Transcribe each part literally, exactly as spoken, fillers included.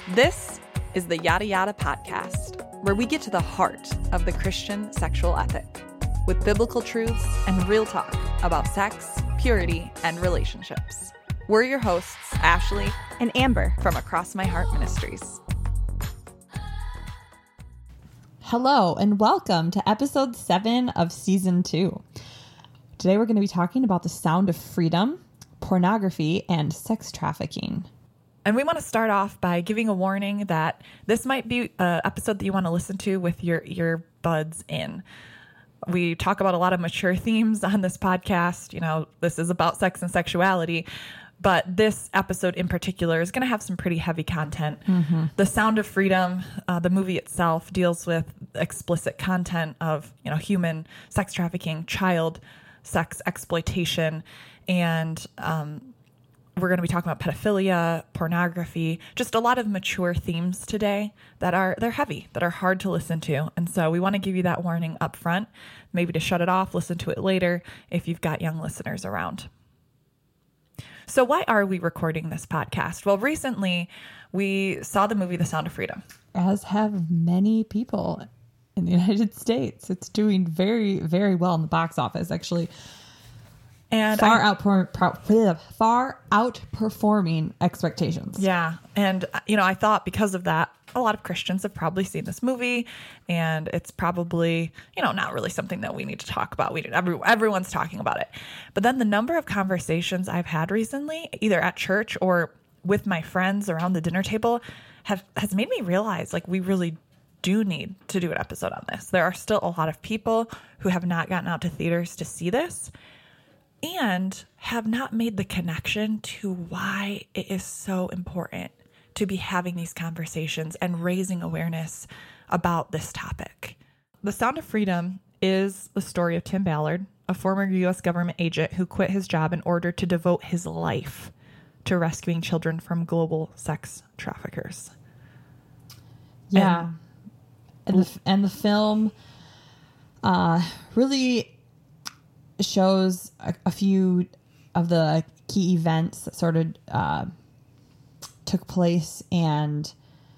This is the Yada Yada Podcast, where we get to the heart of the Christian sexual ethic with biblical truths and real talk about sex, purity, and relationships. We're your hosts, Ashley and Amber from Across My Heart Ministries. Hello, and welcome to episode seven of season two. Today we're going to be talking about the sound of freedom, pornography, and sex trafficking. And we want to start off by giving a warning that this might be an episode that you want to listen to with your earbuds in. We talk about a lot of mature themes on this podcast. You know, this is about sex and sexuality, but this episode in particular is going to have some pretty heavy content. Mm-hmm. The Sound of Freedom, uh, the movie itself, deals with explicit content of, you know, human sex trafficking, child sex exploitation, and um, we're going to be talking about pedophilia, pornography, just a lot of mature themes today that are, they're heavy, that are hard to listen to. And so we want to give you that warning up front, maybe to shut it off, listen to it later if you've got young listeners around. So why are we recording this podcast? Well, recently we saw the movie The Sound of Freedom. As have many people in the United States. It's doing very, very well in the box office, actually. And far I, outper- pro- far outperforming expectations. Yeah. And, you know, I thought because of that, a lot of Christians have probably seen this movie, and it's probably, you know, not really something that we need to talk about. We every, everyone's talking about it. But then the number of conversations I've had recently, either at church or with my friends around the dinner table, have has made me realize, like, we really do need to do an episode on this. There are still a lot of people who have not gotten out to theaters to see this, and have not made the connection to why it is so important to be having these conversations and raising awareness about this topic. The Sound of Freedom is the story of Tim Ballard, a former U S government agent who quit his job in order to devote his life to rescuing children from global sex traffickers. Yeah. And, and, the, and the film uh, really shows a, a few of the key events that sort of uh, took place, and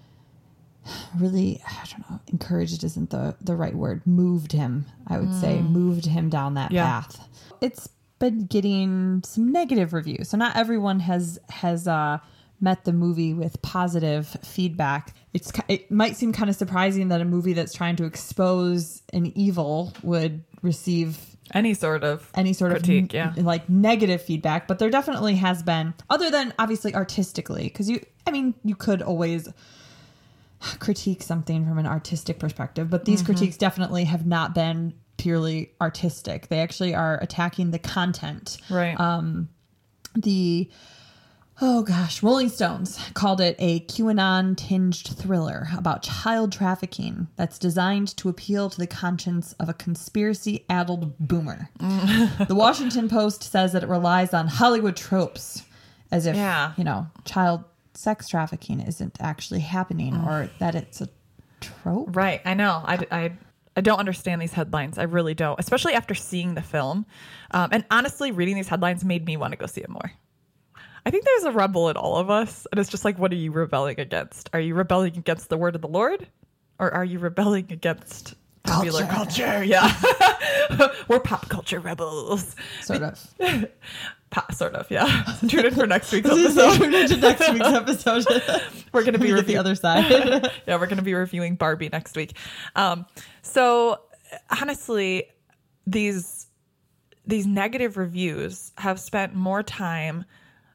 really, I don't know, encouraged isn't the, the right word, moved him, I would mm. say, moved him down that yeah. path. It's been getting some negative reviews. So not everyone has, has uh, met the movie with positive feedback. It's It might seem kind of surprising that a movie that's trying to expose an evil would receive Any sort of any sort critique, of yeah. like negative feedback, but there definitely has been, other than obviously artistically, because you, I mean, you could always critique something from an artistic perspective, but these mm-hmm. critiques definitely have not been purely artistic. They actually are attacking the content. Right. Um, the Oh gosh, Rolling Stones called it a QAnon-tinged thriller about child trafficking that's designed to appeal to the conscience of a conspiracy-addled boomer. Mm. The Washington Post says that it relies on Hollywood tropes, as if, yeah. you know, child sex trafficking isn't actually happening, mm. or that it's a trope. Right, I know. I, I, I don't understand these headlines. I really don't, especially after seeing the film. Um, and honestly, reading these headlines made me want to go see it more. I think there's a rebel in all of us. And it's just like, what are you rebelling against? Are you rebelling against the word of the Lord? Or are you rebelling against popular culture? culture? Yeah. We're pop culture rebels. Sort of. Pop, sort of, yeah. Tune in for next week's episode. Tune in to next week's episode. We're going to be reviewing the other side. Yeah, we're going to be reviewing Barbie next week. Um, so honestly, these these negative reviews have spent more time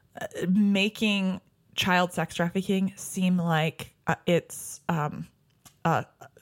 making child sex trafficking seem like uh, it's um, uh,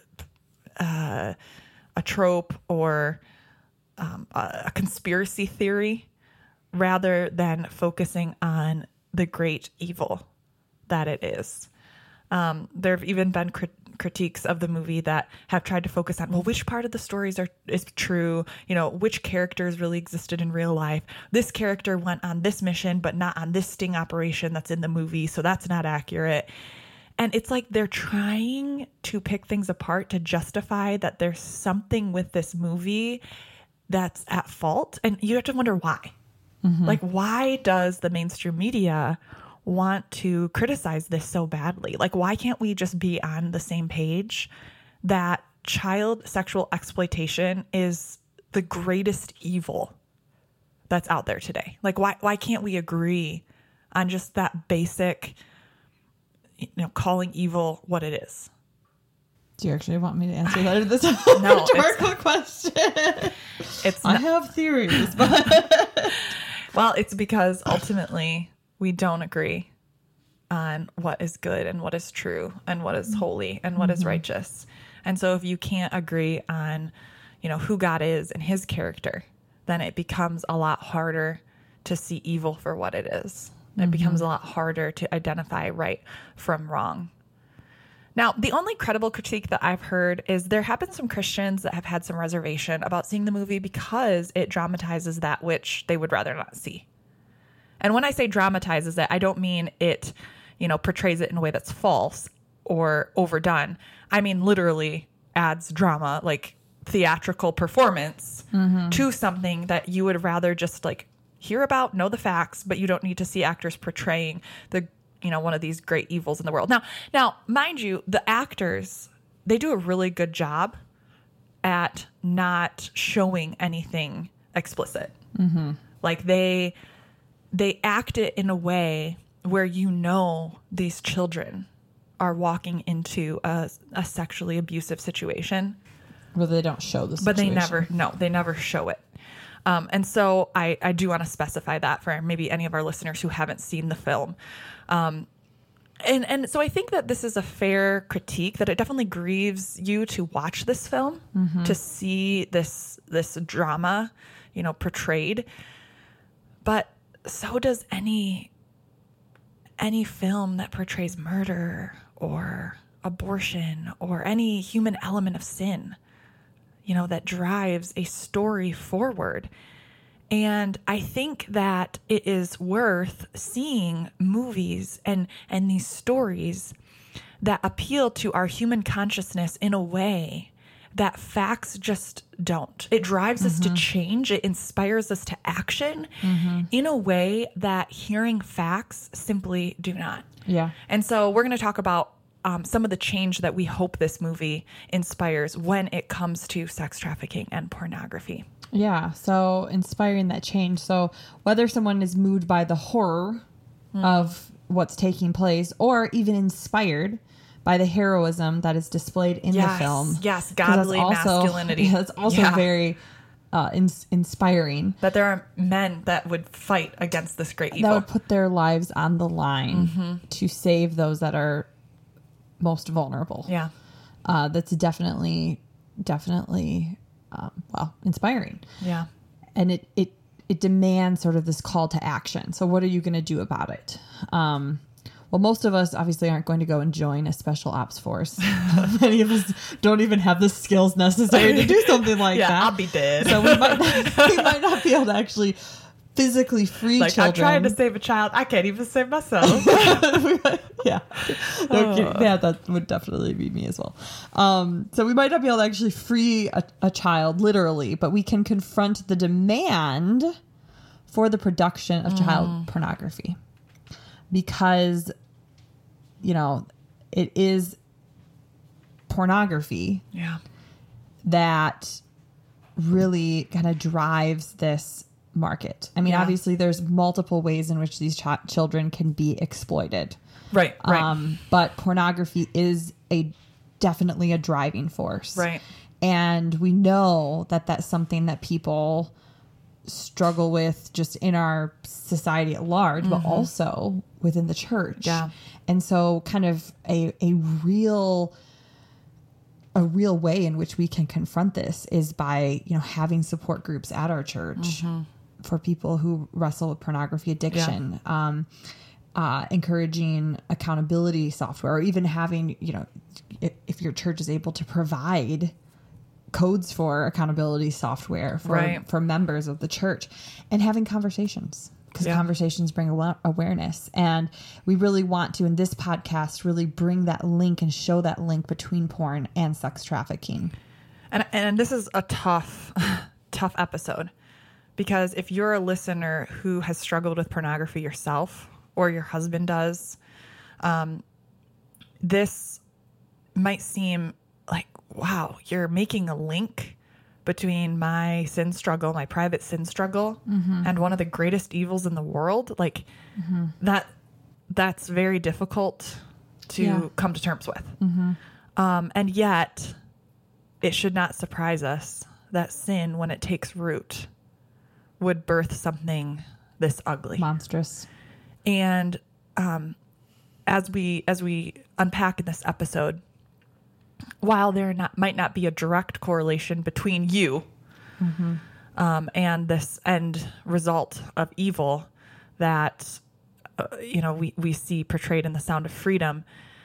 uh, a trope or um, a conspiracy theory, rather than focusing on the great evil that it is. Um, there have even been crit- critiques of the movie that have tried to focus on, well, which part of the stories are is true? You know, which characters really existed in real life? This character went on this mission, but not on this sting operation that's in the movie, so that's not accurate. And it's like they're trying to pick things apart to justify that there's something with this movie that's at fault. And you have to wonder why. Mm-hmm. Like, why does the mainstream media want to criticize this so badly? Like, why can't we just be on the same page that child sexual exploitation is the greatest evil that's out there today? Like, why why can't we agree on just that basic, you know, calling evil what it is? Do you actually want me to answer that? Or this no, rhetorical question? It's I not, have theories, but well, it's because ultimately we don't agree on what is good and what is true and what is holy and what mm-hmm. is righteous. And so if you can't agree on, you know, who God is and his character, then it becomes a lot harder to see evil for what it is. It mm-hmm. becomes a lot harder to identify right from wrong. Now, the only credible critique that I've heard is there have been some Christians that have had some reservation about seeing the movie because it dramatizes that which they would rather not see. And when I say dramatizes it, I don't mean it, you know, portrays it in a way that's false or overdone. I mean, literally adds drama, like theatrical performance mm-hmm. to something that you would rather just like hear about, know the facts, but you don't need to see actors portraying the, you know, one of these great evils in the world. Now, now, mind you, the actors, they do a really good job at not showing anything explicit. Mm-hmm. Like they, they act it in a way where, you know, these children are walking into a, a sexually abusive situation. Where they don't show the situation. But they never, no, they never show it. Um, and so I, I do want to specify that for maybe any of our listeners who haven't seen the film. Um, and, and so I think that this is a fair critique, that it definitely grieves you to watch this film, mm-hmm. to see this, this drama, you know, portrayed. But so does any, any film that portrays murder or abortion or any human element of sin, you know, that drives a story forward. And I think that it is worth seeing movies and, and these stories that appeal to our human consciousness in a way that facts just don't. It drives mm-hmm. us to change. It inspires us to action mm-hmm. in a way that hearing facts simply do not. Yeah. And so we're going to talk about um, some of the change that we hope this movie inspires when it comes to sex trafficking and pornography. Yeah. So inspiring that change. So whether someone is moved by the horror mm. of what's taking place or even inspired by the heroism that is displayed in yes, the film. Yes, godly also, masculinity. Yeah, it's also yeah. very uh, in- inspiring. That there are men that would fight against this great evil. That would put their lives on the line mm-hmm. to save those that are most vulnerable. Yeah. Uh, that's definitely, definitely, um, well, inspiring. Yeah. And it, it, it demands sort of this call to action. So what are you going to do about it? Um, Well, most of us obviously aren't going to go and join a special ops force. Many of us don't even have the skills necessary to do something like yeah, that. I'll be dead. So we might not, we might not be able to actually physically free like, children. I'm trying to save a child. I can't even save myself. yeah. Okay. Oh. Yeah, that would definitely be me as well. Um, so we might not be able to actually free a, a child, literally, but we can confront the demand for the production of mm. child pornography. Because, you know, it is pornography yeah. that really kind of drives this market. I mean, yeah. obviously, there's multiple ways in which these ch- children can be exploited. Right, right. Um, but pornography is a definitely a driving force. Right. And we know that that's something that people struggle with just in our society at large, mm-hmm. but also within the church. Yeah. And so kind of a, a real, a real way in which we can confront this is by, you know, having support groups at our church mm-hmm. for people who wrestle with pornography addiction, yeah. um, uh, encouraging accountability software, or even having, you know, if, if your church is able to provide codes for accountability software for, right. for members of the church, and having conversations, because yeah. conversations bring awa- awareness. And we really want to, in this podcast, really bring that link and show that link between porn and sex trafficking. And, and this is a tough, tough episode, because if you're a listener who has struggled with pornography yourself, or your husband does. Um, this might seem like, wow, you're making a link between my sin struggle, my private sin struggle, mm-hmm. and one of the greatest evils in the world. Like mm-hmm. that, that's very difficult to yeah. come to terms with. Mm-hmm. Um, and yet it should not surprise us that sin, when it takes root, would birth something this ugly. Monstrous. And, um, as we, as we unpack in this episode, while there not might not be a direct correlation between you mm-hmm. um, and this end result of evil that uh, you know we, we see portrayed in The Sound of Freedom,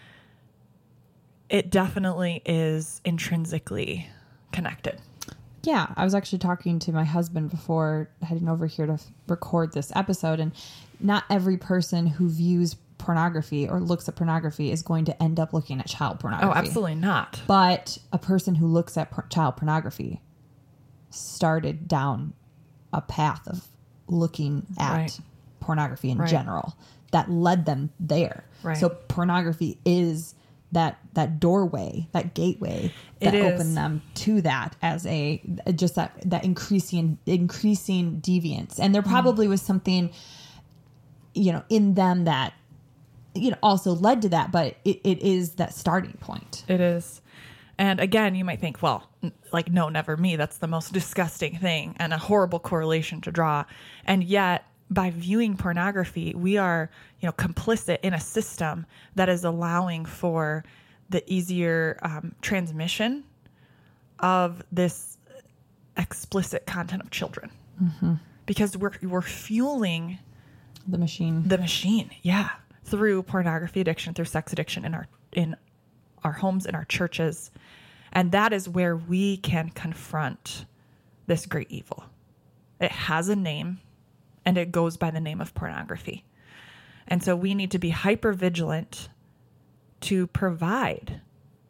it definitely is intrinsically connected. Yeah, I was actually talking to my husband before heading over here to f- record this episode, and not every person who views pornography or looks at pornography is going to end up looking at child pornography. Oh, absolutely not. But a person who looks at por- child pornography started down a path of looking at right. pornography in right. general that led them there. Right. So pornography is that that doorway, that gateway that opened them to that as a just that that increasing increasing deviance. And there probably mm. was something, you know, in them that, you know, also led to that, but it, it is that starting point. It is. And again, you might think, well, n- like, no, never me. That's the most disgusting thing and a horrible correlation to draw. And yet, by viewing pornography, we are, you know, complicit in a system that is allowing for the easier um, transmission of this explicit content of children. Mm-hmm. Because we're we're fueling the machine. The machine, yeah. Through pornography addiction, through sex addiction in our in our homes, in our churches. And that is where we can confront this great evil. It has a name, and it goes by the name of pornography. And so we need to be hyper vigilant to provide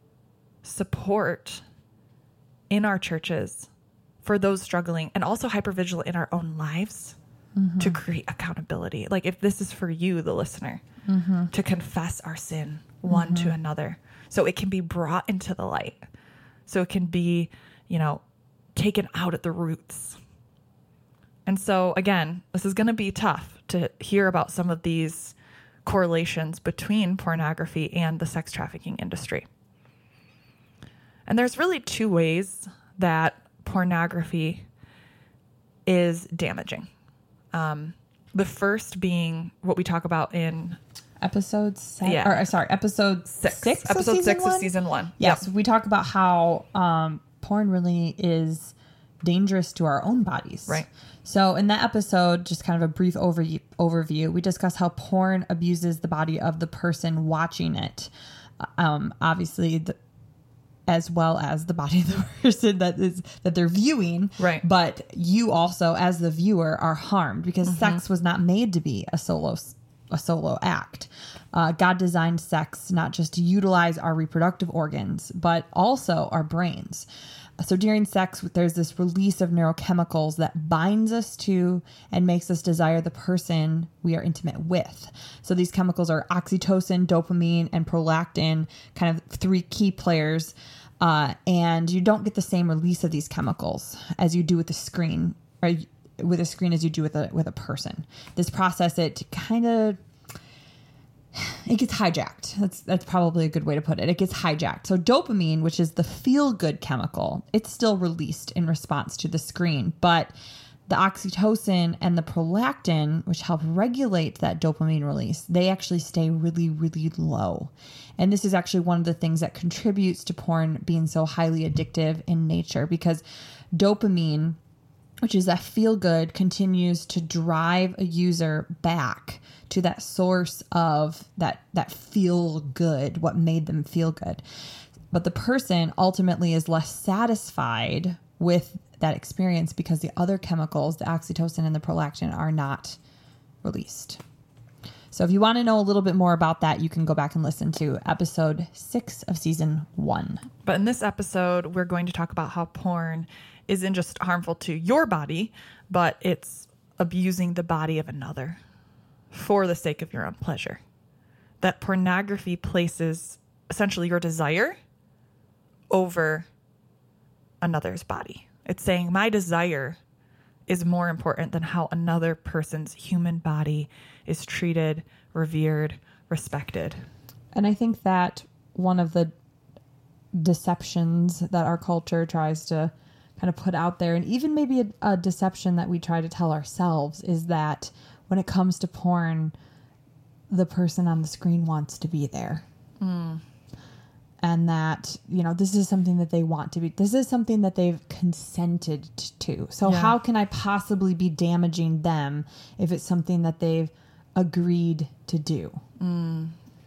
support in our churches for those struggling, and also hyper vigilant in our own lives mm-hmm. to create accountability. Like, if this is for you, the listener, mm-hmm. to confess our sin one mm-hmm. to another so it can be brought into the light, so it can be, you know, taken out at the roots. And so, again, this is going to be tough to hear about some of these correlations between pornography and the sex trafficking industry. And there's really two ways that pornography is damaging. Um, the first being what we talk about in episode seven, yeah. or sorry, episode six, six episode of six one? of season one. Yes, yep. We talk about how um, porn really is dangerous to our own bodies. Right. So in that episode, just kind of a brief overview, overview, we discuss how porn abuses the body of the person watching it. Um, obviously, the, as well as the body of the person that is that they're viewing. Right. But you also, as the viewer, are harmed because mm-hmm. sex was not made to be a solo a solo act. Uh, God designed sex not just to utilize our reproductive organs, but also our brains. So during sex, there's this release of neurochemicals that binds us to and makes us desire the person we are intimate with. So these chemicals are oxytocin, dopamine, and prolactin, kind of three key players. Uh, and you don't get the same release of these chemicals as you do with the screen, or with a screen as you do with a with a person. This process, it kind of it gets hijacked. That's that's probably a good way to put it. It gets hijacked. So dopamine, which is the feel-good chemical, it's still released in response to the screen. But the oxytocin and the prolactin, which help regulate that dopamine release, they actually stay really, really low. And this is actually one of the things that contributes to porn being so highly addictive in nature, because dopamine, which is that feel good, continues to drive a user back to that source of that, that feel good, what made them feel good. But the person ultimately is less satisfied with that experience because the other chemicals, the oxytocin and the prolactin, are not released. So if you want to know a little bit more about that, you can go back and listen to episode six of season one. But in this episode, we're going to talk about how porn isn't just harmful to your body, but it's abusing the body of another. for the sake of your own pleasure. That pornography places essentially your desire over another's body. It's saying my desire is more important than how another person's human body is treated, revered, respected. And I think that one of the deceptions that our culture tries to kind of put out there, and even maybe a, a deception that we try to tell ourselves, is that when it comes to porn, the person on the screen wants to be there. Mm. And that, you know, this is something that they want to be, this is something that they've consented to. So yeah. How can I possibly be damaging them if it's something that they've agreed to do? Mm.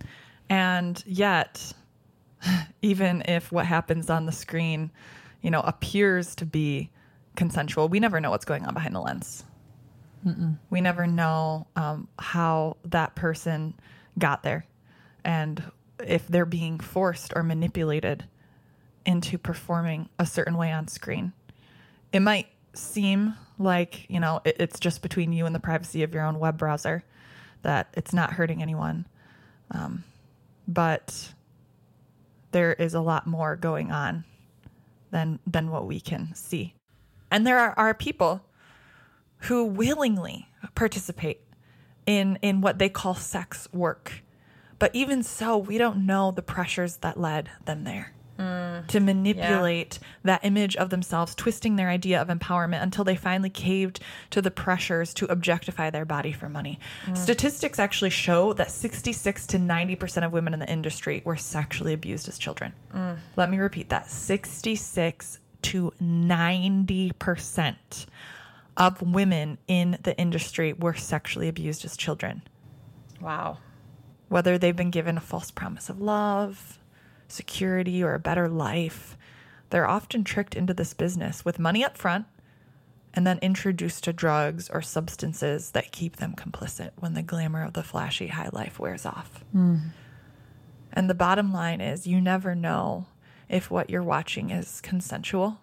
And yet, even if what happens on the screen, you know, appears to be consensual, we never know what's going on behind the lens. Mm-mm. We never know um, how that person got there and if they're being forced or manipulated into performing a certain way on screen. It might seem like, you know, it, it's just between you and the privacy of your own web browser, that it's not hurting anyone. Um, but there is a lot more going on than than what we can see. And there are, are people who willingly participate in in what they call sex work. But even so, we don't know the pressures that led them there mm, to manipulate yeah. that image of themselves, twisting their idea of empowerment until they finally caved to the pressures to objectify their body for money. Mm. Statistics actually show that sixty-six to ninety percent of women in the industry were sexually abused as children. Mm. Let me repeat that. sixty-six to ninety percent of women in the industry were sexually abused as children. Wow. Whether they've been given a false promise of love, security, or a better life, they're often tricked into this business with money up front and then introduced to drugs or substances that keep them complicit when the glamour of the flashy high life wears off. Mm. And the bottom line is you never know if what you're watching is consensual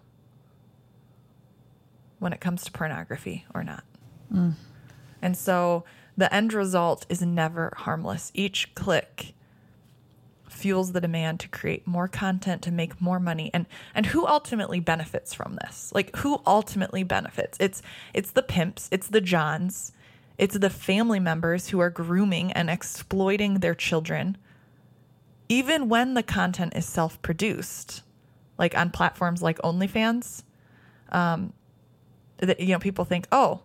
when it comes to pornography or not. Mm. And so the end result is never harmless. Each click fuels the demand to create more content, to make more money. And and who ultimately benefits from this? Like, who ultimately benefits? It's it's the pimps, it's the Johns, it's the family members who are grooming and exploiting their children, even when the content is self-produced, like on platforms like OnlyFans. Um, that, you know, people think, oh,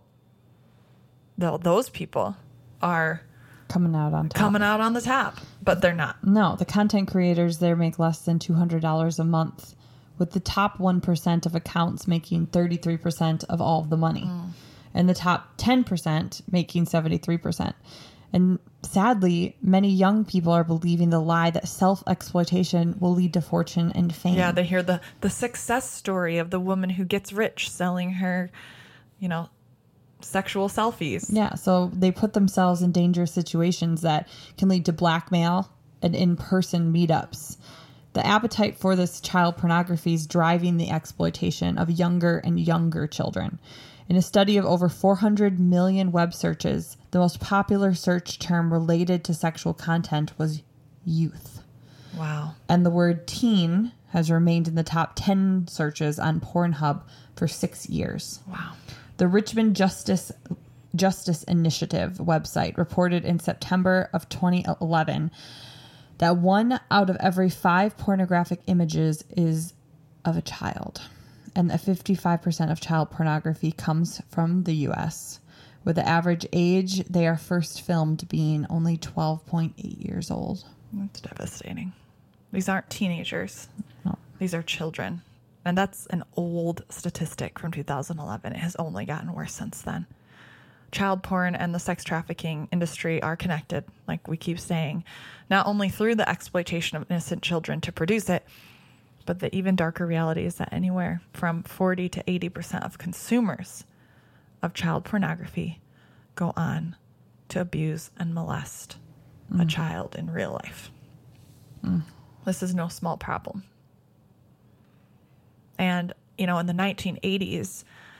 those people are coming out on top. coming out on the top, but they're not. No, the content creators there make less than two hundred dollars a month, with the top one percent of accounts making thirty-three percent of all of the money, mm. and the top ten percent making seventy-three percent. And sadly, many young people are believing the lie that self-exploitation will lead to fortune and fame. Yeah, they hear the, the success story of the woman who gets rich selling her, you know, sexual selfies. Yeah, so they put themselves in dangerous situations that can lead to blackmail and in-person meetups. The appetite for this child pornography is driving the exploitation of younger and younger children. In a study of over four hundred million web searches, the most popular search term related to sexual content was youth. Wow. And the word teen has remained in the top ten searches on Pornhub for six years. Wow. The Richmond Justice Justice Initiative website reported in September of twenty eleven that one out of every five pornographic images is of a child, and that fifty-five percent of child pornography comes from the U S, with the average age they are first filmed being only twelve point eight years old. That's devastating. These aren't teenagers. No. These are children. And that's an old statistic from two thousand eleven. It has only gotten worse since then. Child porn and the sex trafficking industry are connected, like we keep saying, not only through the exploitation of innocent children to produce it, but the even darker reality is that anywhere from forty to eighty percent of consumers of child pornography go on to abuse and molest mm. a child in real life. Mm. This is no small problem. And, you know, in the nineteen eighties,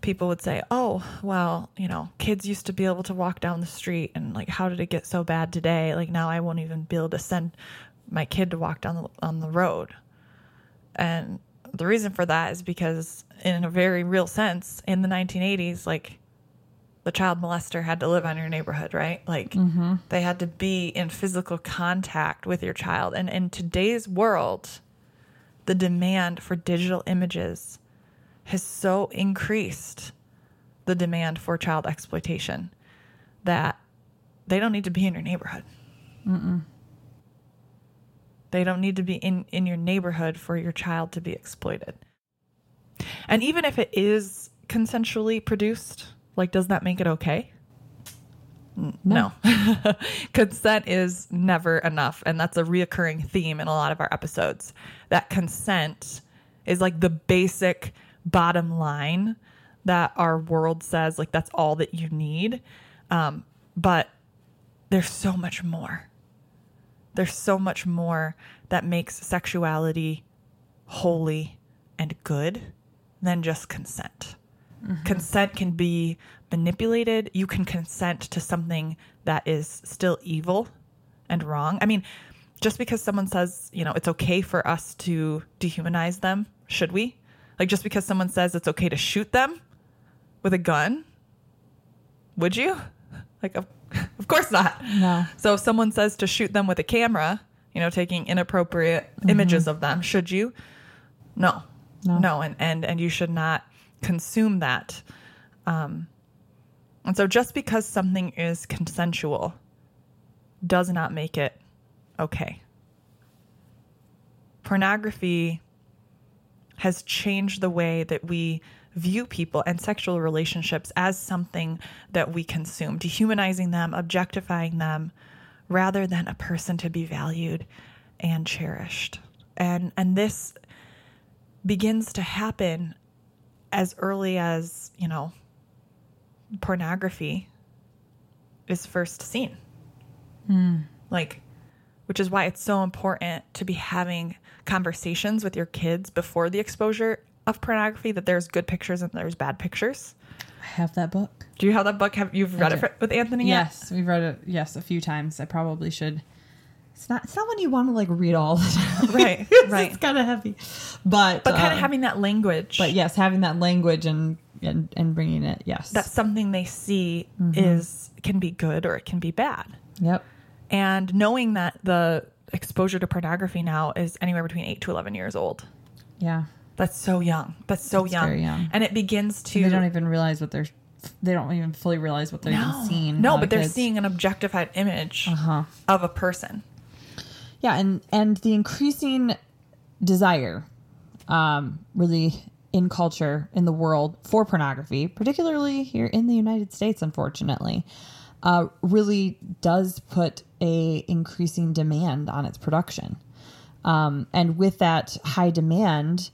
people would say, oh, well, you know, kids used to be able to walk down the street, and like, how did it get so bad today? Like, now I won't even be able to send my kid to walk down the, on the road. And the reason for that is because in a very real sense, in the nineteen eighties, like, the child molester had to live on your neighborhood, right? Like, mm-hmm. they had to be in physical contact with your child. And in today's world, the demand for digital images has so increased the demand for child exploitation that they don't need to be in your neighborhood. Mm-mm. They don't need to be in, in your neighborhood for your child to be exploited. And even if it is consensually produced, like, does that make it okay? N- no. no. Consent is never enough. And that's a reoccurring theme in a lot of our episodes. That consent is like the basic bottom line that our world says, like, that's all that you need. Um, but there's so much more. There's so much more that makes sexuality holy and good than just consent. Mm-hmm. Consent can be manipulated. You can consent to something that is still evil and wrong. I mean, just because someone says, you know, it's okay for us to dehumanize them, should we? Like, just because someone says it's okay to shoot them with a gun, would you? Like, of, of course not. No. So if someone says to shoot them with a camera, you know, taking inappropriate mm-hmm. images of them, should you? No. No. No, and, and, and you should not consume that. Um, and so just because something is consensual does not make it okay. Pornography has changed the way that we view people and sexual relationships as something that we consume, dehumanizing them, objectifying them, rather than a person to be valued and cherished. And and this begins to happen as early as, you know, pornography is first seen. Mm. Like, which is why it's so important to be having conversations with your kids before the exposure of pornography, that there's good pictures and there's bad pictures. I have that book. Do you have that book? Have you've read it for, with Anthony yet? Yes, we've read it. Yes, a few times. I probably should. It's not. It's not one you want to like read all the time. Right. Right. It's kind of heavy, but but kind um, of having that language. But yes, having that language and and, and bringing it. Yes, that's something they see mm-hmm. is can be good or it can be bad. Yep. And knowing that the exposure to pornography now is anywhere between eight to eleven years old. Yeah. That's so young. That's so That's young. Very young. And it begins to... They don't even realize what they're... They don't even fully realize what they're no. even seeing. No, but they're kids. seeing an objectified image uh-huh. of a person. Yeah, and, and the increasing desire, um, really, in culture, in the world, for pornography, particularly here in the United States, unfortunately, uh, really does put a increasing demand on its production. Um, and with that high demand...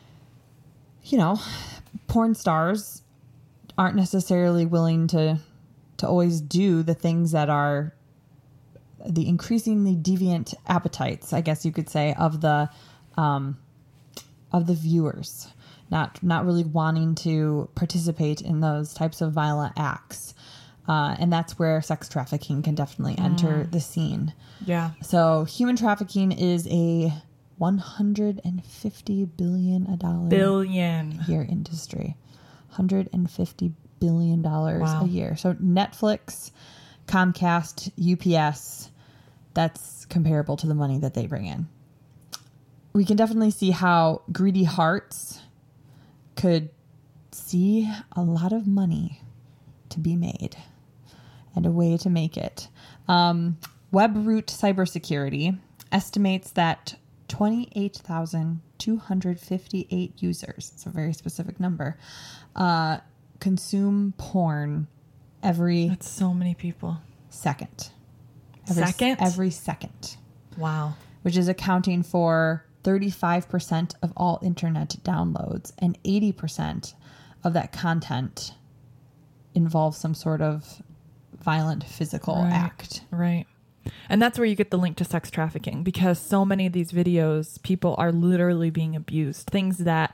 You know, porn stars aren't necessarily willing to to always do the things that are the increasingly deviant appetites, I guess you could say, of the um, of the viewers. Not not really wanting to participate in those types of violent acts, uh, and that's where sex trafficking can definitely mm. enter the scene. Yeah. So human trafficking is a one hundred fifty billion dollars billion a year industry. one hundred fifty billion dollars wow. a year. So Netflix, Comcast, U P S, that's comparable to the money that they bring in. We can definitely see how greedy hearts could see a lot of money to be made and a way to make it. Um, WebRoot Cybersecurity estimates that twenty-eight thousand two hundred fifty-eight users, it's a very specific number, uh, consume porn every... That's so many people. Second. Every, second? Every second. Wow. Which is accounting for thirty-five percent of all internet downloads, and eighty percent of that content involves some sort of violent physical right. act. Right. And that's where you get the link to sex trafficking, because so many of these videos, people are literally being abused. Things that,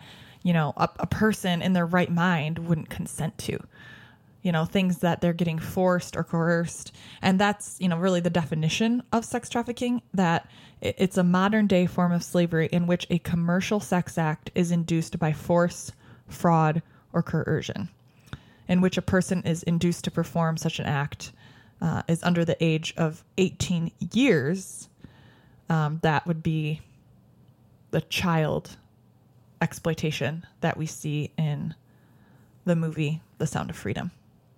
you know, a, a person in their right mind wouldn't consent to. You know, things that they're getting forced or coerced. And that's, you know, really the definition of sex trafficking, that it's a modern day form of slavery in which a commercial sex act is induced by force, fraud, or coercion, in which a person is induced to perform such an act uh, is under the age of eighteen years. Um, that would be the child exploitation that we see in the movie The Sound of Freedom.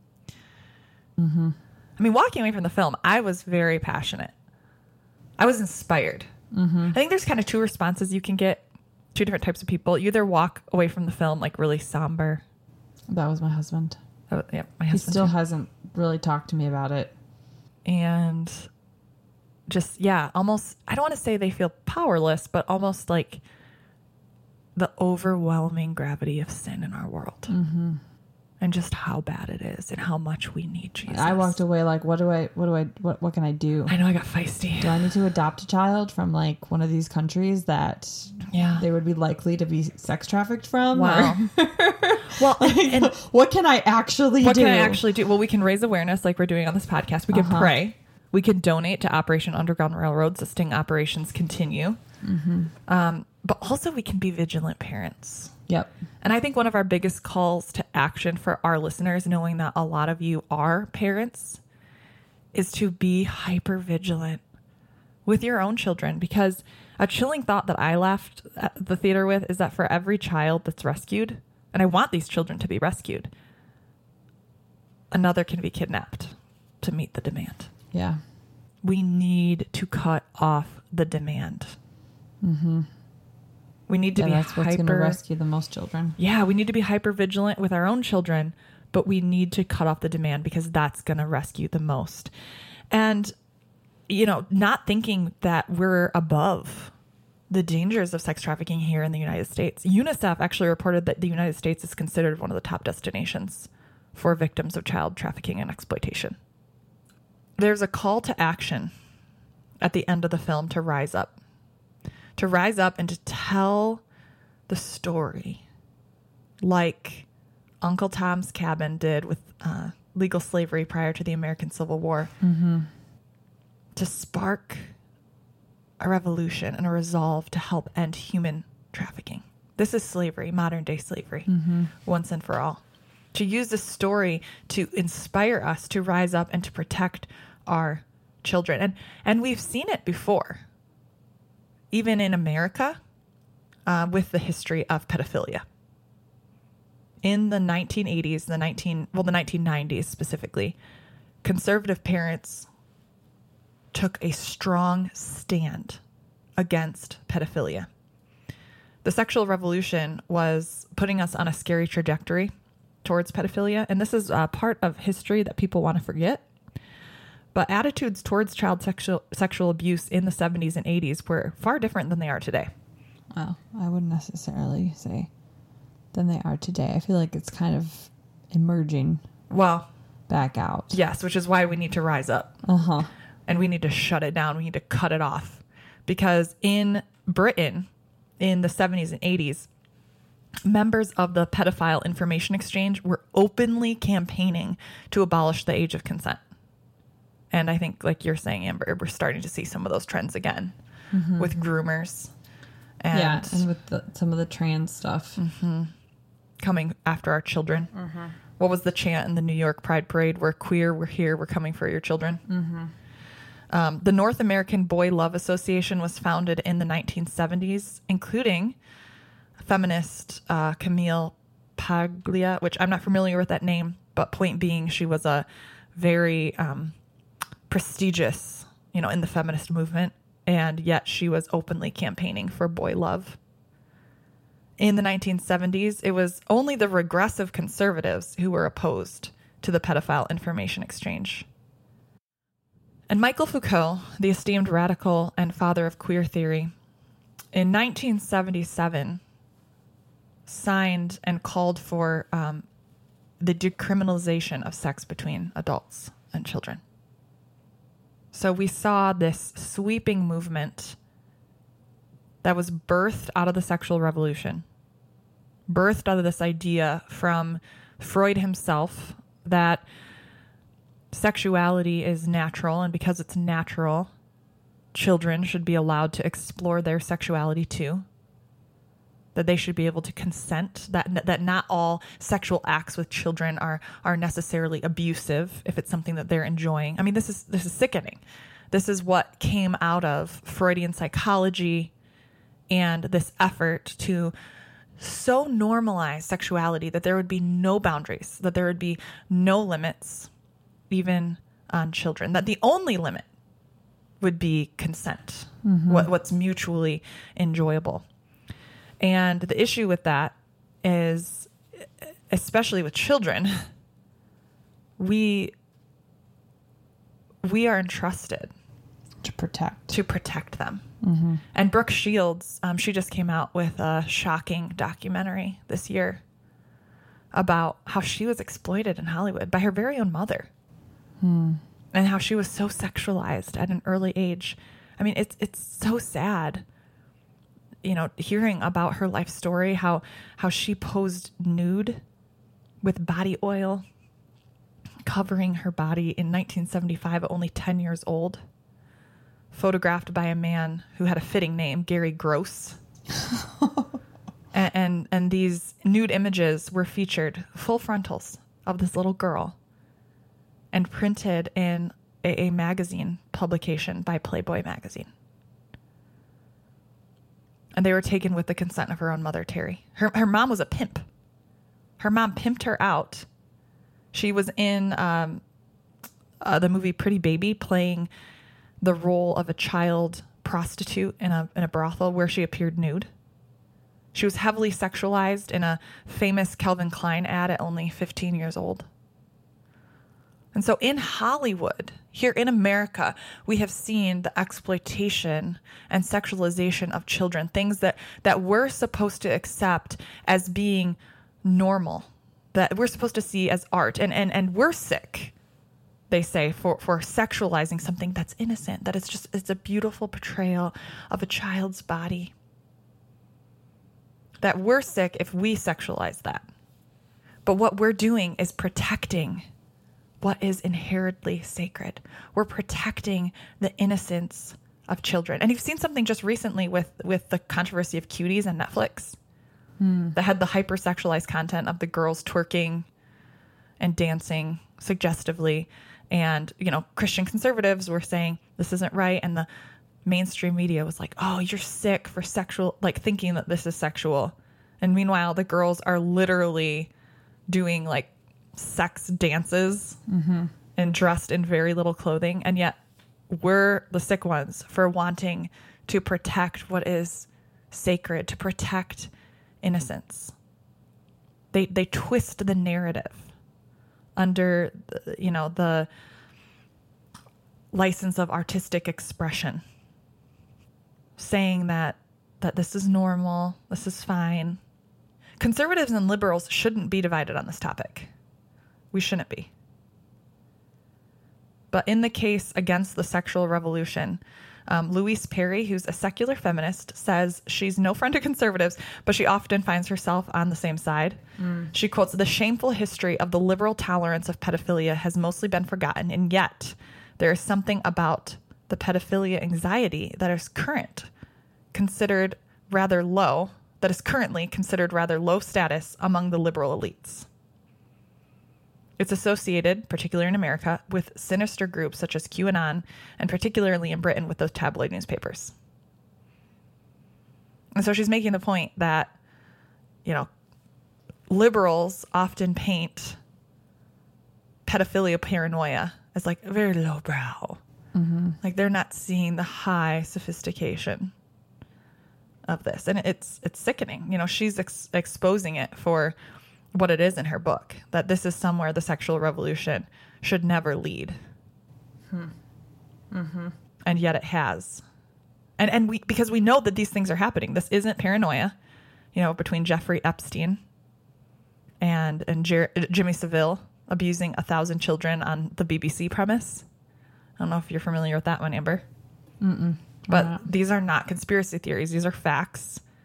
Mm-hmm. I mean, walking away from the film, I was very passionate. I was inspired. Mm-hmm. I think there's kind of two responses you can get, two different types of people. You either walk away from the film like really somber. That was my husband. Oh, yeah, my He husband still too. hasn't really talked to me about it. And just, yeah, almost, I don't want to say they feel powerless, but almost like the overwhelming gravity of sin in our world. Mm-hmm. And just how bad it is and how much we need Jesus. I walked away like, what do I, what do I, what, what can I do? I know I got feisty. Do I need to adopt a child from like one of these countries that Yeah. they would be likely to be sex trafficked from? Wow. Or- Well, Like, and what can I actually what do? can I actually do? Well, we can raise awareness like we're doing on this podcast. We can Uh-huh. pray. We can donate to Operation Underground Railroad so sting operations continue. Mm-hmm. Um, but also we can be vigilant parents. Yep. And I think one of our biggest calls to action for our listeners, knowing that a lot of you are parents, is to be hyper vigilant with your own children. Because a chilling thought that I left at the theater with is that for every child that's rescued, and I want these children to be rescued, another can be kidnapped to meet the demand. Yeah. We need to cut off the demand. Mm-hmm. We need to Yeah, be that's what's going to hyper. rescue the most children. Yeah, we need to be hyper vigilant with our own children, but we need to cut off the demand because that's going to rescue the most. And, you know, not thinking that we're above the dangers of sex trafficking here in the United States. UNICEF actually reported that the United States is considered one of the top destinations for victims of child trafficking and exploitation. There's a call to action at the end of the film to rise up, to rise up and to tell the story like Uncle Tom's Cabin did with uh, legal slavery prior to the American Civil War, Mm-hmm. to spark a revolution and a resolve to help end human trafficking. This is slavery, modern day slavery, Mm-hmm. once and for all. To use this story to inspire us to rise up and to protect our children. And and we've seen it before, even in America, uh, with the history of pedophilia. In the nineteen eighties, the nineteen well, the nineteen nineties specifically, conservative parents took a strong stand against pedophilia. The sexual revolution was putting us on a scary trajectory towards pedophilia, and this is a part of history that people want to forget. But attitudes towards child sexual sexual abuse in the seventies and eighties were far different than they are today. Well, I wouldn't necessarily say than they are today. I feel like it's kind of emerging Well, back out. yes, which is why we need to rise up. Uh-huh. And we need to shut it down. We need to cut it off. Because in Britain, in the seventies and eighties, members of the Pedophile Information Exchange were openly campaigning to abolish the age of consent. And I think, like you're saying, Amber, we're starting to see some of those trends again Mm-hmm. with groomers. And yeah, and with the, some of the trans stuff. Mm-hmm. coming after our children. Mm-hmm. What was the chant in the New York Pride Parade? We're queer, we're here, we're coming for your children. Mm-hmm. Um, the North American Boy Love Association was founded in the nineteen seventies, including feminist uh, Camille Paglia, which I'm not familiar with that name, but point being, she was a very um, prestigious, you know, in the feminist movement, and yet she was openly campaigning for boy love. In the nineteen seventies, it was only the regressive conservatives who were opposed to the Pedophile Information Exchange. And Michael Foucault, the esteemed radical and father of queer theory, in nineteen seventy-seven signed and called for um, the decriminalization of sex between adults and children. So we saw this sweeping movement that was birthed out of the sexual revolution birthed out of this idea from Freud himself that sexuality is natural, and because it's natural, children should be allowed to explore their sexuality too. That they should be able to consent, that that not all sexual acts with children are are necessarily abusive if it's something that they're enjoying. I mean, this is this is sickening. This is what came out of Freudian psychology and this effort to so normalize sexuality that there would be no boundaries, that there would be no limits, even on children, that the only limit would be consent, mm-hmm. what, what's mutually enjoyable. And the issue with that is, especially with children, we we are entrusted to protect to protect them. Mm-hmm. And Brooke Shields, um, she just came out with a shocking documentary this year about how she was exploited in Hollywood by her very own mother, hmm. and how she was so sexualized at an early age. I mean, it's it's so sad. You know, hearing about her life story, how how she posed nude with body oil covering her body in nineteen seventy-five at only ten years old, photographed by a man who had a fitting name, Gary Gross. and, and and these nude images were featured, full frontals of this little girl, and printed in a, a magazine publication by Playboy magazine. And they were taken with the consent of her own mother, Terry. Her her mom was a pimp. Her mom pimped her out. She was in um, uh, the movie Pretty Baby, playing the role of a child prostitute in a in a brothel where she appeared nude. She was heavily sexualized in a famous Calvin Klein ad at only fifteen years old. And so in Hollywood, here in America, we have seen the exploitation and sexualization of children, things that, that we're supposed to accept as being normal, that we're supposed to see as art. And, and, and we're sick, they say, for, for sexualizing something that's innocent, that it's just, it's a beautiful portrayal of a child's body. That we're sick if we sexualize that. But what we're doing is protecting what is inherently sacred. We're protecting the innocence of children. And you've seen something just recently with, with the controversy of Cuties on Netflix hmm. that had the hyper-sexualized content of the girls twerking and dancing suggestively. And, you know, Christian conservatives were saying this isn't right. And the mainstream media was like, oh, you're sick for sexual, like thinking that this is sexual. And meanwhile, the girls are literally doing like sex dances mm-hmm. and dressed in very little clothing. And yet we're the sick ones for wanting to protect what is sacred, to protect innocence. They they twist the narrative under, you know, the license of artistic expression, saying that that this is normal, this is fine. Conservatives and liberals shouldn't be divided on this topic. We shouldn't be. But in the case against the sexual revolution, um, Louise Perry, who's a secular feminist, says she's no friend to conservatives, but she often finds herself on the same side. Mm. She quotes, "The shameful history of the liberal tolerance of pedophilia has mostly been forgotten, and yet there is something about the pedophilia anxiety that is current, considered rather low, that is currently considered rather low status among the liberal elites. It's associated, particularly in America, with sinister groups such as QAnon, and particularly in Britain with those tabloid newspapers." And so she's making the point that, you know, liberals often paint pedophilia paranoia as like very lowbrow. Mm-hmm. Like they're not seeing the high sophistication of this. And it's it's sickening. You know, she's ex- exposing it for what it is in her book, that this is somewhere the sexual revolution should never lead. Hmm. Mm-hmm. And yet it has. And and we because we know that these things are happening. This isn't paranoia, you know, between Jeffrey Epstein and and Jer- Jimmy Savile abusing a thousand children on the B B C premise. I don't know if you're familiar with that one, Amber. Mm-mm. But these are not conspiracy theories. These are facts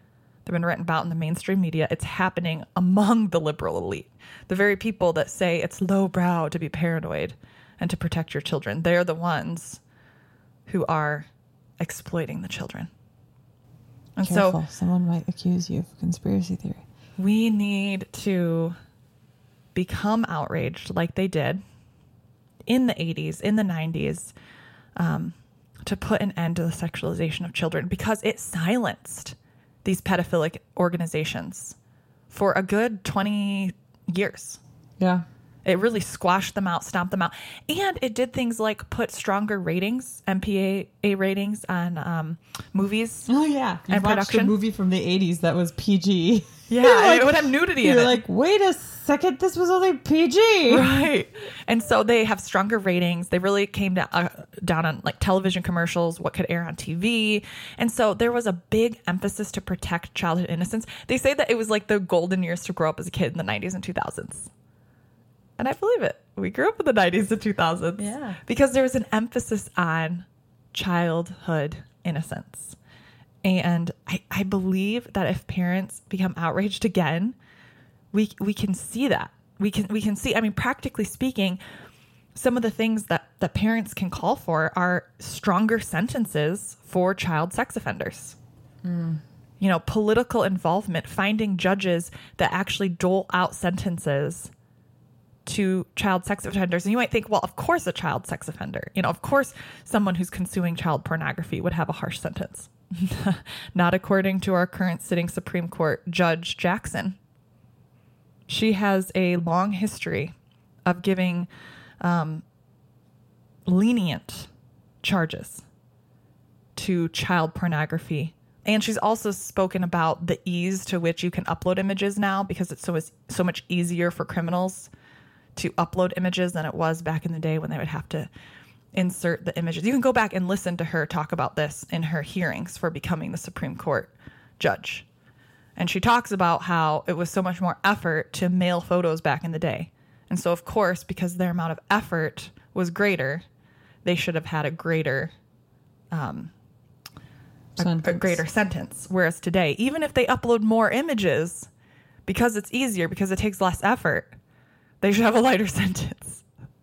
They've been written about in the mainstream media. It's happening among the liberal elite. The very people that say it's lowbrow to be paranoid and to protect your children. They're the ones who are exploiting the children. And Careful. so Someone might accuse you of conspiracy theory. We need to become outraged like they did in the eighties, in the nineties, um, to put an end to the sexualization of children, because it silenced these pedophilic organizations for a good twenty years. Yeah. It really squashed them out, stomped them out. And it did things like put stronger ratings, M P A A ratings on um, movies. Oh, yeah. You and watched production. a movie from the eighties that was P G. Yeah, like, it would have nudity in You're it. like, wait a second, this was only P G. Right. And so they have stronger ratings. They really came to, uh, down on like television commercials, what could air on T V. And so there was a big emphasis to protect childhood innocence. They say that it was like the golden years to grow up as a kid in the nineties and two thousands. And I believe it. We grew up in the nineties and two thousands. Yeah. Because there was an emphasis on childhood innocence. And I, I believe that if parents become outraged again, we we can see that. We can we can see, I mean, practically speaking, some of the things that, that parents can call for are stronger sentences for child sex offenders. Mm. You know, political involvement, finding judges that actually dole out sentences to child sex offenders. And you might think, well, of course a child sex offender, you know, of course someone who's consuming child pornography would have a harsh sentence. Not according to our current sitting Supreme Court Judge Jackson. She has a long history of giving um, lenient charges to child pornography. And she's also spoken about the ease to which you can upload images now, because it's so, so much easier for criminals to upload images than it was back in the day when they would have to insert the images. You can go back and listen to her talk about this in her hearings for becoming the Supreme Court judge. And she talks about how it was so much more effort to mail photos back in the day. And so, of course, because their amount of effort was greater, they should have had a greater um, a, a greater sentence. Whereas today, even if they upload more images, because it's easier, because it takes less effort, they should have a lighter sentence.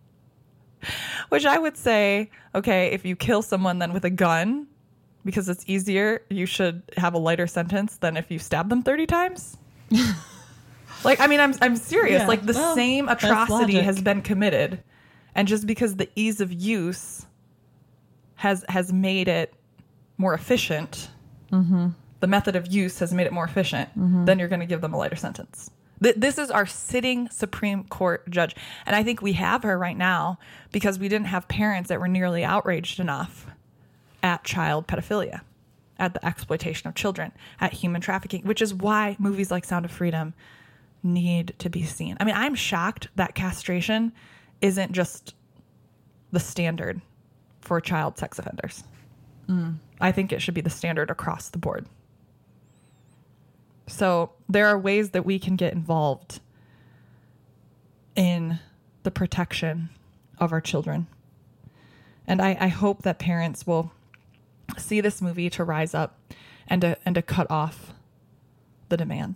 Which I would say, okay, if you kill someone then with a gun, because it's easier, you should have a lighter sentence than if you stab them thirty times. Like, I mean, I'm I'm serious. Yeah. Like, the Well, same atrocity has been committed. And just because the ease of use has has made it more efficient, mm-hmm. the method of use has made it more efficient, mm-hmm. then you're going to give them a lighter sentence. Th- this is our sitting Supreme Court judge. And I think we have her right now because we didn't have parents that were nearly outraged enough at child pedophilia, at the exploitation of children, at human trafficking, which is why movies like Sound of Freedom need to be seen. I mean, I'm shocked that castration isn't just the standard for child sex offenders. Mm. I think it should be the standard across the board. So there are ways that we can get involved in the protection of our children. And I, I hope that parents will see this movie to rise up and to, and to cut off the demand.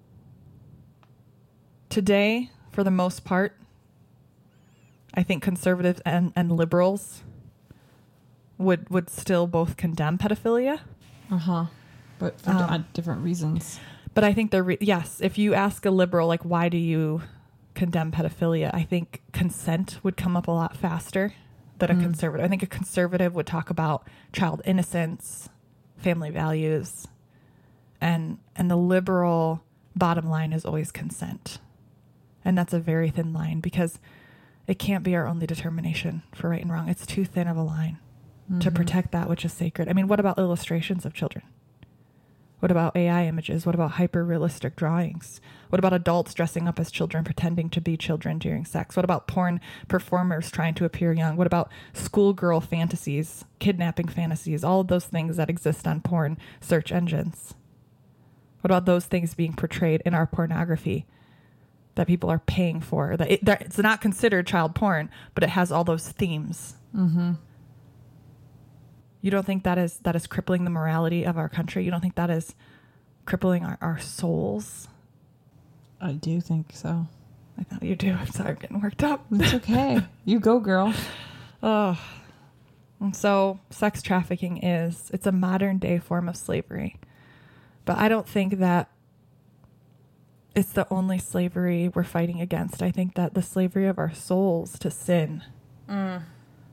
Today, for the most part, I think conservatives and, and liberals would would still both condemn pedophilia. Uh-huh. But for um, d- different reasons. But I think they're, re- yes, if you ask a liberal, like, why do you condemn pedophilia? I think consent would come up a lot faster than a mm. conservative. I think a conservative would talk about child innocence, family values, and and the liberal bottom line is always consent. And that's a very thin line because it can't be our only determination for right and wrong. It's too thin of a line mm-hmm. to protect that which is sacred. I mean, what about illustrations of children? What about A I images? What about hyper-realistic drawings? What about adults dressing up as children, pretending to be children during sex? What about porn performers trying to appear young? What about schoolgirl fantasies, kidnapping fantasies, all of those things that exist on porn search engines? What about those things being portrayed in our pornography that people are paying for? That it, that it's not considered child porn, but it has all those themes. Mm-hmm. You don't think that is that is crippling the morality of our country? You don't think that is crippling our, our souls. I do think so. I know you do. I'm sorry, I'm getting worked up. It's okay. You go, girl. Oh. And so sex trafficking is, it's a modern day form of slavery. But I don't think that it's the only slavery we're fighting against. I think that the slavery of our souls to sin mm.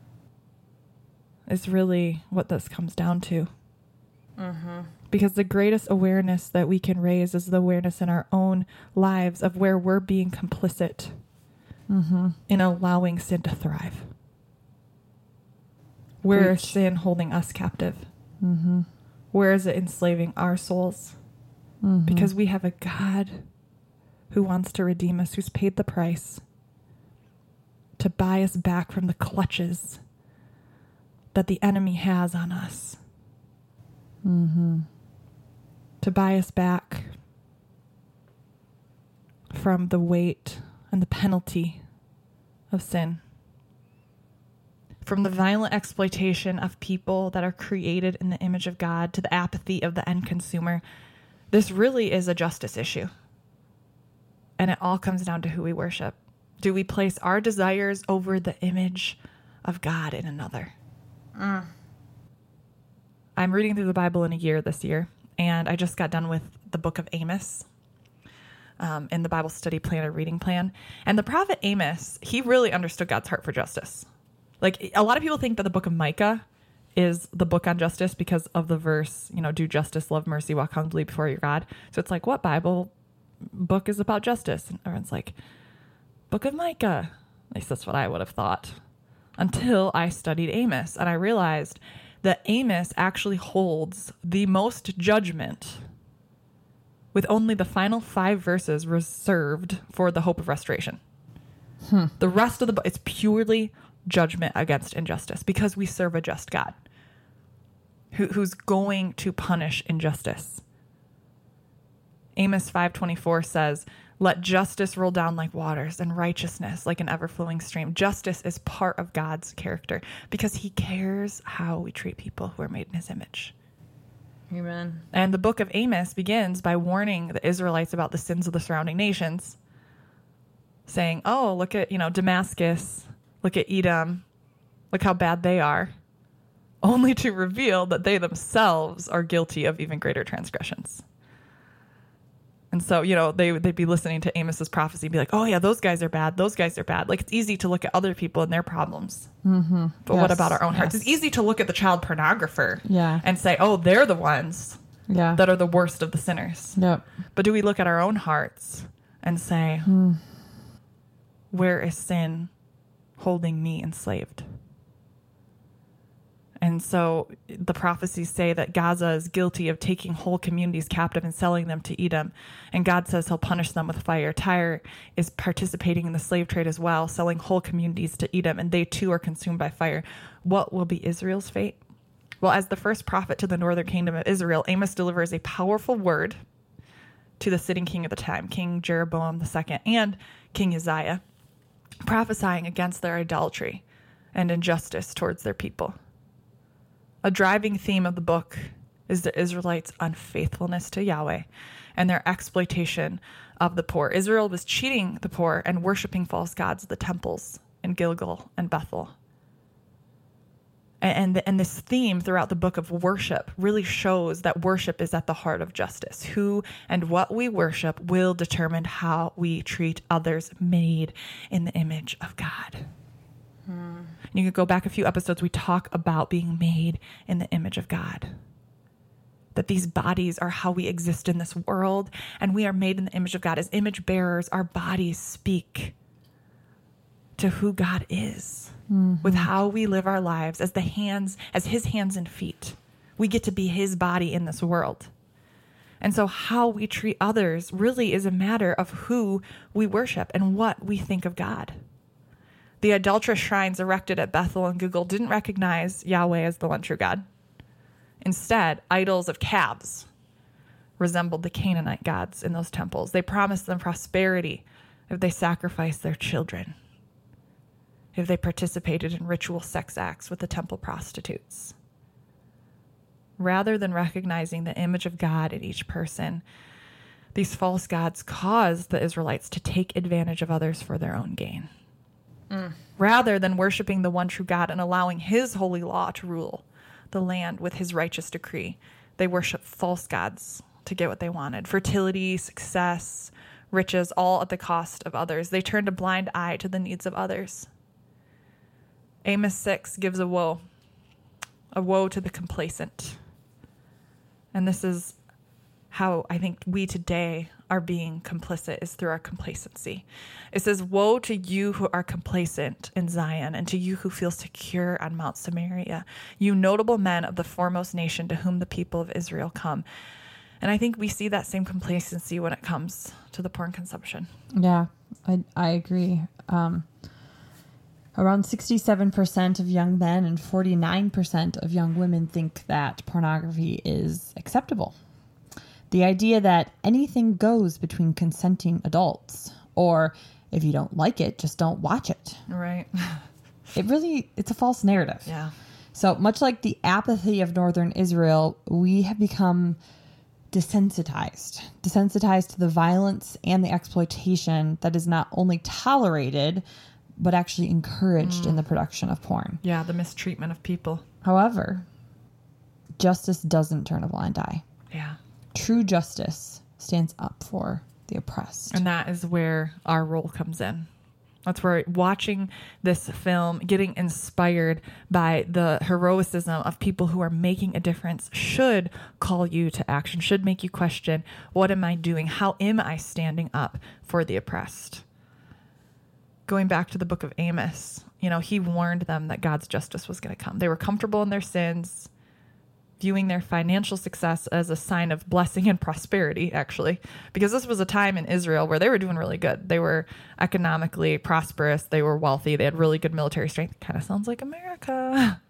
is really what this comes down to. Mm-hmm. Because the greatest awareness that we can raise is the awareness in our own lives of where we're being complicit mm-hmm. in allowing sin to thrive. Where Preach. Is sin holding us captive? Mm-hmm. Where is it enslaving our souls? Mm-hmm. Because we have a God who wants to redeem us, who's paid the price to buy us back from the clutches that the enemy has on us. Mm-hmm. To buy us back from the weight and the penalty of sin. From the violent exploitation of people that are created in the image of God to the apathy of the end consumer. This really is a justice issue. And it all comes down to who we worship. Do we place our desires over the image of God in another? Mm. I'm reading through the Bible in a year this year, and I just got done with the book of Amos um, in the Bible study plan or reading plan. And the prophet Amos, he really understood God's heart for justice. Like, a lot of people think that the book of Micah is the book on justice because of the verse, you know, do justice, love mercy, walk humbly before your God. So it's like, what Bible book is about justice? And everyone's like, book of Micah. At least that's what I would have thought. Until I studied Amos, and I realized that Amos actually holds the most judgment, with only the final five verses reserved for the hope of restoration. Hmm. The rest of the book is purely judgment against injustice, because we serve a just God who, who's going to punish injustice. Amos five twenty-four says, let justice roll down like waters and righteousness like an ever-flowing stream. Justice is part of God's character because he cares how we treat people who are made in his image. Amen. And the book of Amos begins by warning the Israelites about the sins of the surrounding nations, saying, oh, look at, you know, Damascus, look at Edom, look how bad they are, only to reveal that they themselves are guilty of even greater transgressions. And so, you know, they, they'd be listening to Amos's prophecy and be like, oh, yeah, those guys are bad. Those guys are bad. Like, it's easy to look at other people and their problems. Mm-hmm. But yes. What about our own hearts? Yes. It's easy to look at the child pornographer yeah. and say, oh, they're the ones yeah. that are the worst of the sinners. Yep. But do we look at our own hearts and say, mm. where is sin holding me enslaved? And so the prophecies say that Gaza is guilty of taking whole communities captive and selling them to Edom. And God says he'll punish them with fire. Tyre is participating in the slave trade as well, selling whole communities to Edom, and they too are consumed by fire. What will be Israel's fate? Well, as the first prophet to the northern kingdom of Israel, Amos delivers a powerful word to the sitting king of the time, King Jeroboam the Second, and King Uzziah, prophesying against their idolatry and injustice towards their people. A driving theme of the book is the Israelites' unfaithfulness to Yahweh and their exploitation of the poor. Israel was cheating the poor and worshiping false gods at the temples in Gilgal and Bethel. And, and, and this theme throughout the book of worship really shows that worship is at the heart of justice. Who and what we worship will determine how we treat others made in the image of God. Hmm. You can go back a few episodes. We talk about being made in the image of God. That these bodies are how we exist in this world, and we are made in the image of God. As image bearers, our bodies speak to who God is, mm-hmm. with how we live our lives as the hands, as his hands and feet. We get to be his body in this world. And so how we treat others really is a matter of who we worship and what we think of God. The adulterous shrines erected at Bethel and Gilgal didn't recognize Yahweh as the one true God. Instead, idols of calves resembled the Canaanite gods in those temples. They promised them prosperity if they sacrificed their children, if they participated in ritual sex acts with the temple prostitutes. Rather than recognizing the image of God in each person, these false gods caused the Israelites to take advantage of others for their own gain. Mm. Rather than worshiping the one true God and allowing his holy law to rule the land with his righteous decree, they worshiped false gods to get what they wanted. Fertility, success, riches, all at the cost of others. They turned a blind eye to the needs of others. Amos six gives a woe, a woe to the complacent. And this is how I think we today are being complicit, is through our complacency. It says, woe to you who are complacent in Zion, and to you who feel secure on Mount Samaria, you notable men of the foremost nation to whom the people of Israel come. And I think we see that same complacency when it comes to the porn consumption. Yeah, I, I agree. Um, around sixty-seven percent of young men and forty-nine percent of young women think that pornography is acceptable. The idea that anything goes between consenting adults, or if you don't like it, just don't watch it. Right. It really, it's a false narrative. Yeah. So much like the apathy of Northern Israel, we have become desensitized, desensitized to the violence and the exploitation that is not only tolerated, but actually encouraged mm. in the production of porn. Yeah, the mistreatment of people. However, justice doesn't turn a blind eye. Yeah. True justice stands up for the oppressed. And that is where our role comes in. That's where watching this film, getting inspired by the heroicism of people who are making a difference, should call you to action, should make you question, what am I doing? How am I standing up for the oppressed? Going back to the book of Amos, you know, he warned them that God's justice was going to come. They were comfortable in their sins, viewing their financial success as a sign of blessing and prosperity, actually, because this was a time in Israel where they were doing really good. They were economically prosperous. They were wealthy. They had really good military strength. Kind of sounds like America.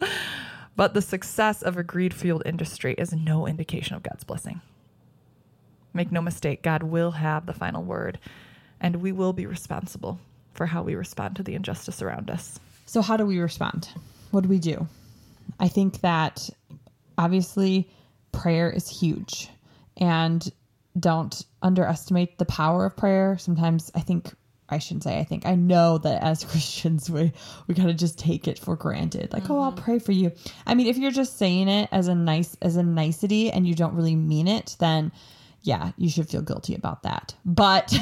But the success of a greed-fueled industry is no indication of God's blessing. Make no mistake, God will have the final word, and we will be responsible for how we respond to the injustice around us. So how do we respond? What do we do? I think that obviously, prayer is huge, and don't underestimate the power of prayer. Sometimes I think, I shouldn't say I think, I know that as Christians, we, we kind of just take it for granted. Like, mm-hmm. oh, I'll pray for you. I mean, if you're just saying it as a nice, as a nicety and you don't really mean it, then yeah, you should feel guilty about that. But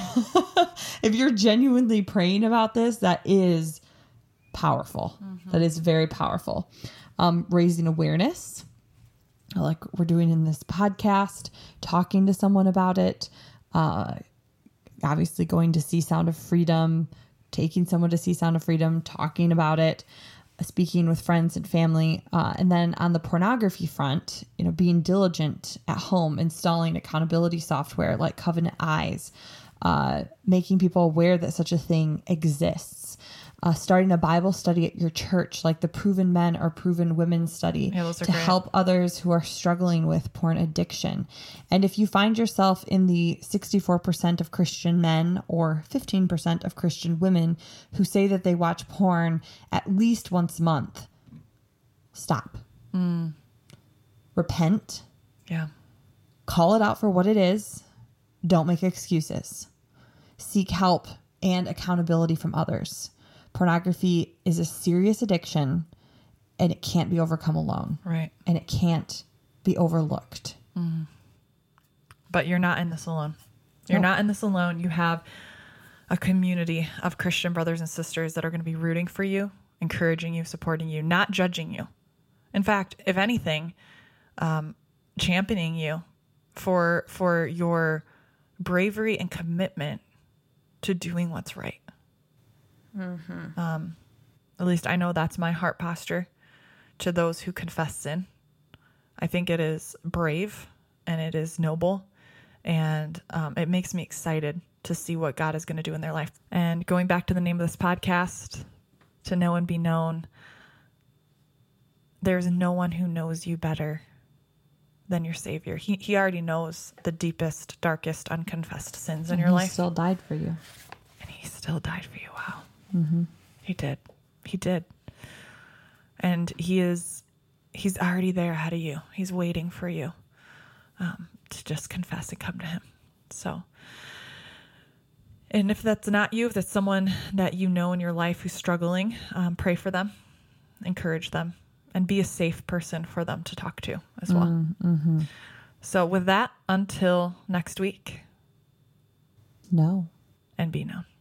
if you're genuinely praying about this, that is powerful. Mm-hmm. That is very powerful. Um, raising awareness, like we're doing in this podcast, talking to someone about it, uh, obviously going to see Sound of Freedom, taking someone to see Sound of Freedom, talking about it, speaking with friends and family. Uh, and then on the pornography front, you know, being diligent at home, installing accountability software like Covenant Eyes, uh, making people aware that such a thing exists. Uh, starting a Bible study at your church, like the Proven Men or Proven Women study, yeah, to great. help others who are struggling with porn addiction. And if you find yourself in the sixty-four percent of Christian men or fifteen percent of Christian women who say that they watch porn at least once a month, stop. Mm. Repent. Yeah. Call it out for what it is. Don't make excuses. Seek help and accountability from others. Pornography is a serious addiction, and it can't be overcome alone. Right. And it can't be overlooked. Mm. But you're not in this alone. You're nope. not in this alone. You have a community of Christian brothers and sisters that are going to be rooting for you, encouraging you, supporting you, not judging you. In fact, if anything, um, championing you for for your bravery and commitment to doing what's right. Mm-hmm. Um, at least I know that's my heart posture to those who confess sin. I think it is brave and it is noble, and um, it makes me excited to see what God is going to do in their life. And going back to the name of this podcast, to know and be known, there's no one who knows you better than your Savior. He he already knows the deepest, darkest, unconfessed sins in and your he life. He still died for you. And he still died for you. Wow. Mm-hmm. He did. He did. And he is he's already there ahead of you. He's waiting for you um, to just confess and come to him. So, and if that's not you, if that's someone that you know in your life who's struggling, um, pray for them, encourage them, and be a safe person for them to talk to as well. Mm-hmm. So with that, until next week. Know. And be known.